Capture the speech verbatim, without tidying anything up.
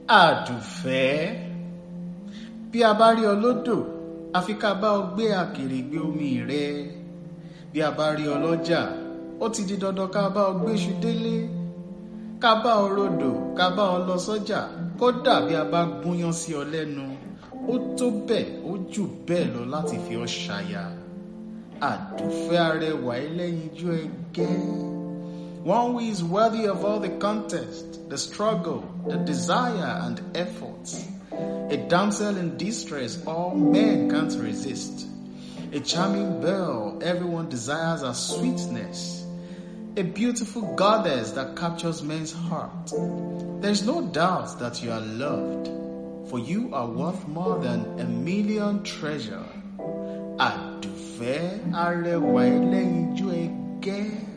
Àdùfẹ́, bí a bá rí ọ lódò, àfi ká bá ọ gbé àkèrègbè omi rẹ. Bí a bá rí ọ lọ́jà, ó ti di dandan ká bá ọ gbéṣu délé. Ká bá ọ rodò, ká bá ọ lọ sọ́jà, kódà bí a bá gúnyán sí ọ lẹ́nu, ó tó bẹ́ẹ̀, ó jù bẹ́ẹ̀ lọ láti fi ọ ṣaya. Àdùfẹ́ arẹwà ẹlẹ́yinjú ẹgẹ́. One who is worthy of all the contest, the struggle, the desire and efforts. A damsel in distress all men can't resist. A charming belle everyone desires her sweetness. A beautiful goddess that captures men's heart. There's no doubt that you are loved, for you are worth more than a million treasure. Àdùfẹ́ arẹwà ẹlẹ́yinjú ẹgẹ́.